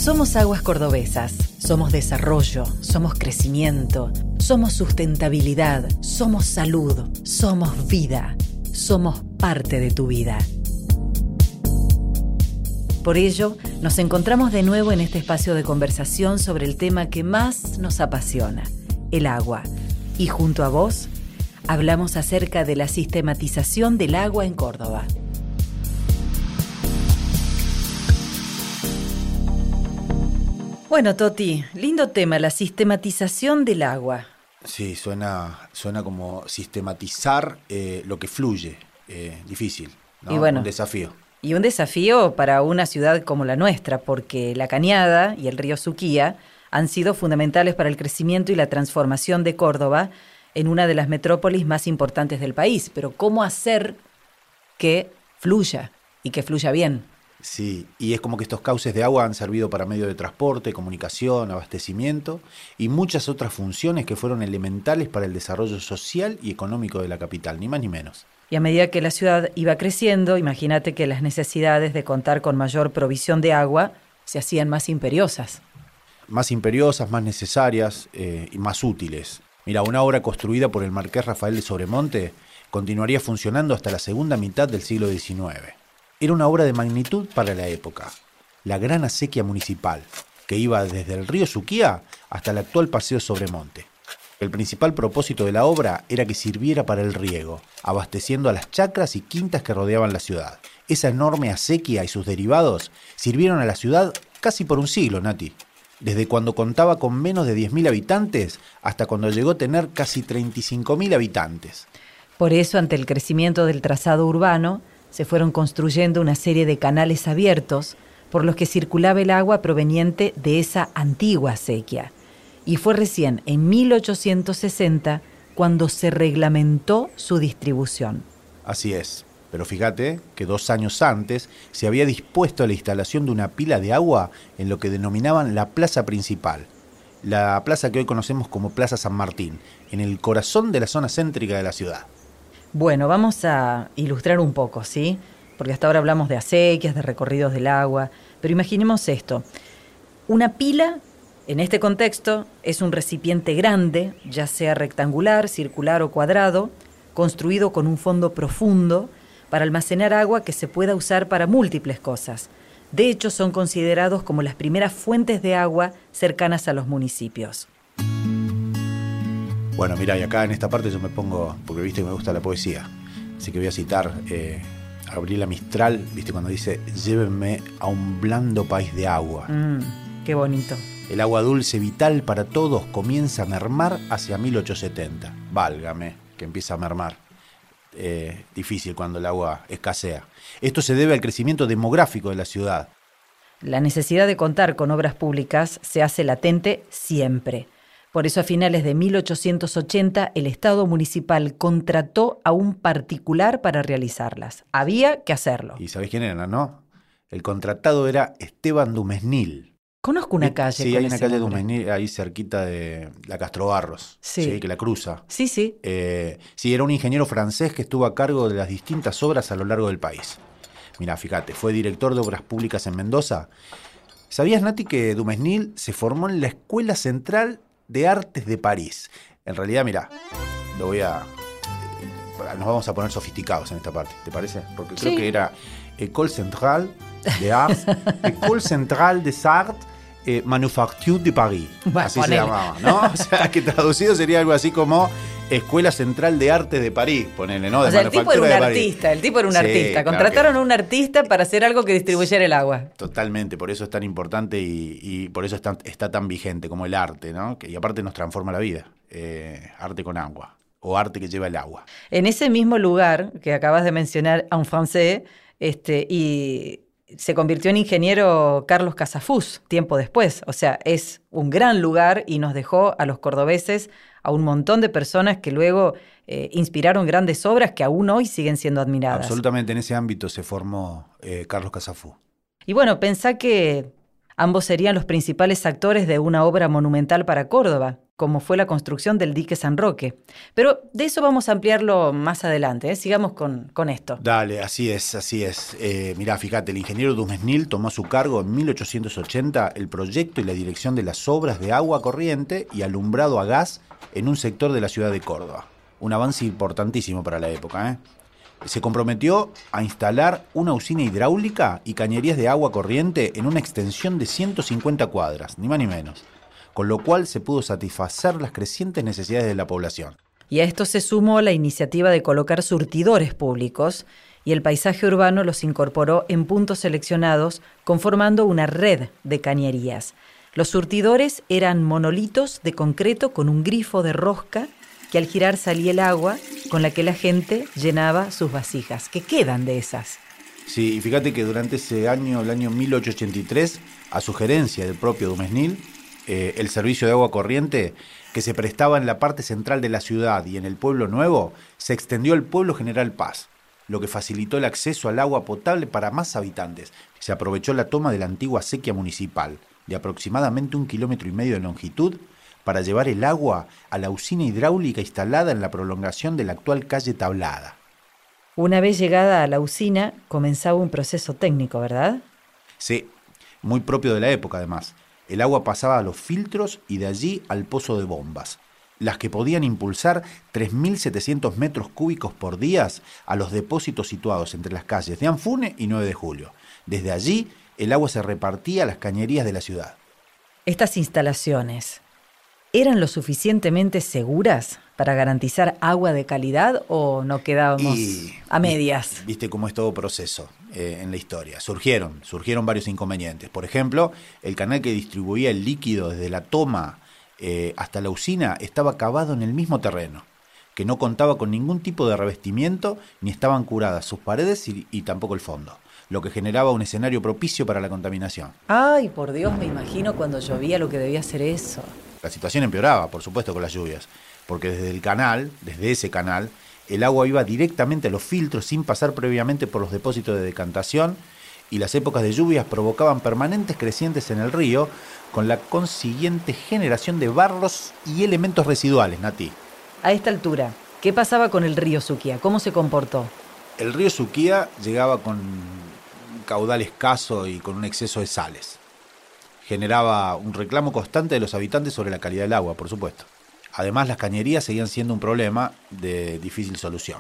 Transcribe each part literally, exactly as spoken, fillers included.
Somos Aguas Cordobesas, somos desarrollo, somos crecimiento, somos sustentabilidad, somos salud, somos vida, somos parte de tu vida. Por ello, nos encontramos de nuevo en este espacio de conversación sobre el tema que más nos apasiona, el agua. Y junto a vos, hablamos acerca de la sistematización del agua en Córdoba. Bueno, Toti, lindo tema, la sistematización del agua. Sí, suena, suena como sistematizar eh, lo que fluye. Eh, difícil, ¿no? Y bueno, un desafío. Y un desafío para una ciudad como la nuestra, porque la Cañada y el río Suquía han sido fundamentales para el crecimiento y la transformación de Córdoba en una de las metrópolis más importantes del país. Pero ¿cómo hacer que fluya y que fluya bien? Sí, y es como que estos cauces de agua han servido para medio de transporte, comunicación, abastecimiento y muchas otras funciones que fueron elementales para el desarrollo social y económico de la capital, ni más ni menos. Y a medida que la ciudad iba creciendo, imagínate que las necesidades de contar con mayor provisión de agua se hacían más imperiosas. Más imperiosas, más necesarias eh, y más útiles. Mira, una obra construida por el marqués Rafael de Sobremonte continuaría funcionando hasta la segunda mitad del siglo diecinueve. Era una obra de magnitud para la época, la Gran Acequia Municipal, que iba desde el río Suquía hasta el actual Paseo Sobremonte. El principal propósito de la obra era que sirviera para el riego, abasteciendo a las chacras y quintas que rodeaban la ciudad. Esa enorme acequia y sus derivados sirvieron a la ciudad casi por un siglo, Nati. Desde cuando contaba con menos de diez mil habitantes hasta cuando llegó a tener casi treinta y cinco mil habitantes. Por eso, ante el crecimiento del trazado urbano, se fueron construyendo una serie de canales abiertos por los que circulaba el agua proveniente de esa antigua acequia. Y fue recién en mil ochocientos sesenta cuando se reglamentó su distribución. Así es, pero fíjate que dos años antes se había dispuesto a la instalación de una pila de agua en lo que denominaban la plaza principal, la plaza que hoy conocemos como Plaza San Martín, en el corazón de la zona céntrica de la ciudad. Bueno, vamos a ilustrar un poco, ¿sí? Porque hasta ahora hablamos de acequias, de recorridos del agua, pero imaginemos esto. Una pila, en este contexto, es un recipiente grande, ya sea rectangular, circular o cuadrado, construido con un fondo profundo para almacenar agua que se pueda usar para múltiples cosas. De hecho, son considerados como las primeras fuentes de agua cercanas a los municipios. Bueno, mira, y acá en esta parte yo me pongo, porque viste que me gusta la poesía, así que voy a citar eh, a Gabriela Mistral, viste, cuando dice: llévenme a un blando país de agua. Mm, qué bonito. El agua dulce vital para todos comienza a mermar hacia mil ochocientos setenta. Válgame, que empieza a mermar. Eh, difícil cuando el agua escasea. Esto se debe al crecimiento demográfico de la ciudad. La necesidad de contar con obras públicas se hace latente siempre. Por eso, a finales de mil ochocientos ochenta, el Estado municipal contrató a un particular para realizarlas. Había que hacerlo. ¿Y sabés quién era, no? El contratado era Esteban Dumesnil. Conozco una calle. Sí, con hay una ese calle nombre. Dumesnil ahí cerquita de la Castro Barros, Sí. sí, que la cruza. Sí, sí. Eh, sí, era un ingeniero francés que estuvo a cargo de las distintas obras a lo largo del país. Mirá, fíjate, fue director de obras públicas en Mendoza. ¿Sabías, Nati, que Dumesnil se formó en la Escuela Central de Artes de París? En realidad, mirá, lo voy a... Eh, nos vamos a poner sofisticados en esta parte, ¿te parece? Porque creo Sí. que era École Centrale de Arts, École Centrale des Arts eh, Manufacture de Paris. Bueno, así ponele. se llamaba, ¿no? O sea, que traducido sería algo así como Escuela Central de Artes de París, ponele, ¿no? De O sea, el tipo era manufactura un de París. artista, el tipo era un Sí, artista. claro Contrataron que- a un artista para hacer algo que distribuyera el agua. Totalmente, por eso es tan importante y, y por eso está, está tan vigente como el arte, ¿no? Que, y aparte nos transforma la vida, eh, arte con agua, o arte que lleva el agua. En ese mismo lugar que acabas de mencionar, a un francés, este, y se convirtió en ingeniero Carlos Casafús tiempo después. O sea, es un gran lugar y nos dejó a los cordobeses a un montón de personas que luego eh, inspiraron grandes obras que aún hoy siguen siendo admiradas. Absolutamente, en ese ámbito se formó eh, Carlos Casafú. Y bueno, pensá que ambos serían los principales actores de una obra monumental para Córdoba, como fue la construcción del dique San Roque. Pero de eso vamos a ampliarlo más adelante, ¿eh? Sigamos con, con esto. Dale, así es, así es. Eh, mirá, fíjate, el ingeniero Dumesnil tomó a su cargo en mil ochocientos ochenta el proyecto y la dirección de las obras de agua corriente y alumbrado a gas en un sector de la ciudad de Córdoba. Un avance importantísimo para la época, ¿eh? Se comprometió a instalar una usina hidráulica y cañerías de agua corriente en una extensión de ciento cincuenta cuadras, ni más ni menos, con lo cual se pudo satisfacer las crecientes necesidades de la población. Y a esto se sumó la iniciativa de colocar surtidores públicos, y el paisaje urbano los incorporó en puntos seleccionados, conformando una red de cañerías. Los surtidores eran monolitos de concreto con un grifo de rosca que al girar salía el agua con la que la gente llenaba sus vasijas. ¿Qué quedan de esas? Sí, y fíjate que durante ese año, el año mil ochocientos ochenta y tres, a sugerencia del propio Dumesnil, eh, el servicio de agua corriente que se prestaba en la parte central de la ciudad y en el Pueblo Nuevo se extendió al pueblo General Paz, lo que facilitó el acceso al agua potable para más habitantes. Se aprovechó la toma de la antigua acequia municipal, de aproximadamente un kilómetro y medio de longitud, para llevar el agua a la usina hidráulica instalada en la prolongación de la actual calle Tablada. Una vez llegada a la usina, comenzaba un proceso técnico, ¿verdad? Sí, muy propio de la época además. El agua pasaba a los filtros y de allí al pozo de bombas, las que podían impulsar tres mil setecientos metros cúbicos por día a los depósitos situados entre las calles de Anfune y nueve de julio. Desde allí, el agua se repartía a las cañerías de la ciudad. Estas instalaciones, ¿eran lo suficientemente seguras para garantizar agua de calidad o no quedábamos Y, a medias? Viste cómo es todo proceso eh, en la historia. Surgieron, surgieron varios inconvenientes. Por ejemplo, el canal que distribuía el líquido desde la toma eh, hasta la usina estaba cavado en el mismo terreno, que no contaba con ningún tipo de revestimiento, ni estaban curadas sus paredes y, y tampoco el fondo, lo que generaba un escenario propicio para la contaminación. Ay, por Dios, me imagino cuando llovía lo que debía ser eso. La situación empeoraba, por supuesto, con las lluvias, porque desde el canal, desde ese canal, el agua iba directamente a los filtros sin pasar previamente por los depósitos de decantación, y las épocas de lluvias provocaban permanentes crecientes en el río, con la consiguiente generación de barros y elementos residuales, Nati. A esta altura, ¿qué pasaba con el río Suquía? ¿Cómo se comportó? El río Suquía llegaba con un caudal escaso y con un exceso de sales. Generaba un reclamo constante de los habitantes sobre la calidad del agua, por supuesto. Además, las cañerías seguían siendo un problema de difícil solución.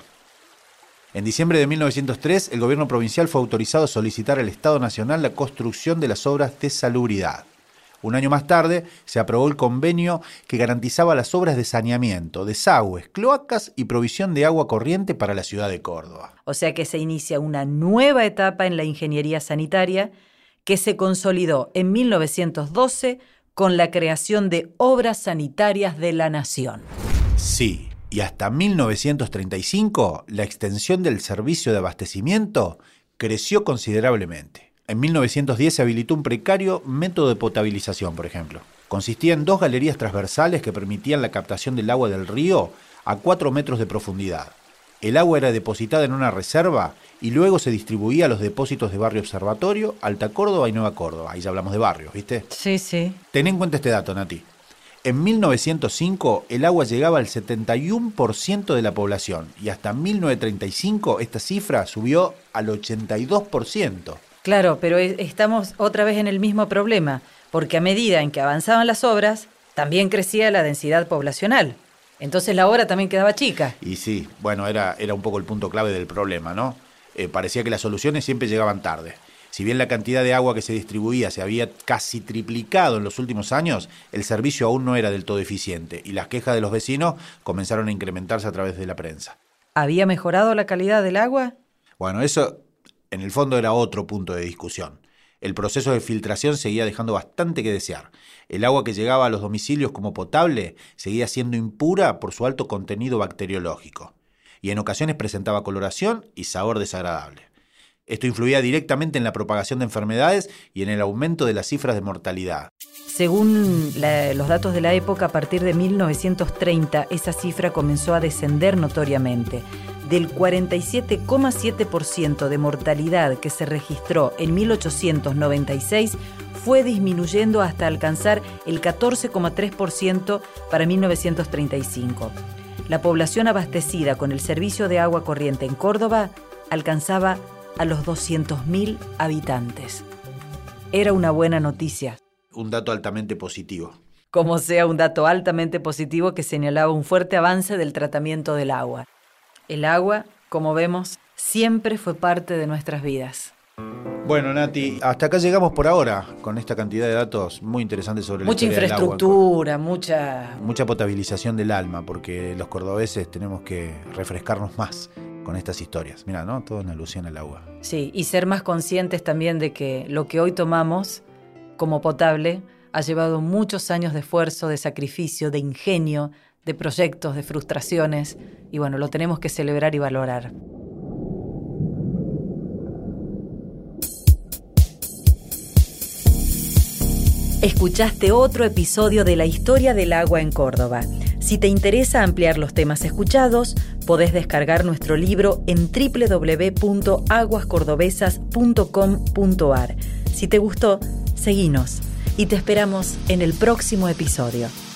En diciembre de mil novecientos tres, el gobierno provincial fue autorizado a solicitar al Estado Nacional la construcción de las obras de salubridad. Un año más tarde, se aprobó el convenio que garantizaba las obras de saneamiento, desagües, cloacas y provisión de agua corriente para la ciudad de Córdoba. O sea que se inicia una nueva etapa en la ingeniería sanitaria que se consolidó en mil novecientos doce con la creación de Obras Sanitarias de la Nación. Sí, y hasta mil novecientos treinta y cinco la extensión del servicio de abastecimiento creció considerablemente. En mil novecientos diez se habilitó un precario método de potabilización, por ejemplo. Consistía en dos galerías transversales que permitían la captación del agua del río a cuatro metros de profundidad. El agua era depositada en una reserva y luego se distribuía a los depósitos de Barrio Observatorio, Alta Córdoba y Nueva Córdoba. Ahí ya hablamos de barrios, ¿viste? Sí, sí. Ten en cuenta este dato, Nati. En mil novecientos cinco el agua llegaba al setenta y uno por ciento de la población y hasta mil novecientos treinta y cinco esta cifra subió al ochenta y dos por ciento. Claro, pero estamos otra vez en el mismo problema, porque a medida en que avanzaban las obras, también crecía la densidad poblacional. Entonces la obra también quedaba chica. Y sí, bueno, era, era un poco el punto clave del problema, ¿no? Eh, parecía que las soluciones siempre llegaban tarde. Si bien la cantidad de agua que se distribuía se había casi triplicado en los últimos años, el servicio aún no era del todo eficiente y las quejas de los vecinos comenzaron a incrementarse a través de la prensa. ¿Había mejorado la calidad del agua? Bueno, eso en el fondo era otro punto de discusión. El proceso de filtración seguía dejando bastante que desear. El agua que llegaba a los domicilios como potable seguía siendo impura por su alto contenido bacteriológico y en ocasiones presentaba coloración y sabor desagradable. Esto influía directamente en la propagación de enfermedades y en el aumento de las cifras de mortalidad. Según la, los datos de la época, a partir de mil novecientos treinta, esa cifra comenzó a descender notoriamente. Del cuarenta y siete coma siete por ciento de mortalidad que se registró en mil ochocientos noventa y seis, fue disminuyendo hasta alcanzar el catorce coma tres por ciento para mil novecientos treinta y cinco. La población abastecida con el servicio de agua corriente en Córdoba alcanzaba a los doscientos mil habitantes. Era una buena noticia. Un dato altamente positivo. Como sea un dato altamente positivo que señalaba un fuerte avance del tratamiento del agua. El agua, como vemos, siempre fue parte de nuestras vidas. Bueno, Nati, hasta acá llegamos por ahora con esta cantidad de datos muy interesantes sobre la mucha historia del agua. Mucha infraestructura, mucha... Mucha potabilización del alma, porque los cordobeses tenemos que refrescarnos más con estas historias. Mira, ¿no? Todo en alusión al agua. Sí, y ser más conscientes también de que lo que hoy tomamos como potable ha llevado muchos años de esfuerzo, de sacrificio, de ingenio, de proyectos, de frustraciones, y bueno, lo tenemos que celebrar y valorar. Escuchaste otro episodio de La Historia del Agua en Córdoba. Si te interesa ampliar los temas escuchados, podés descargar nuestro libro en doble u doble u doble u punto aguas cordobesas punto com punto a r. Si te gustó, seguinos y te esperamos en el próximo episodio.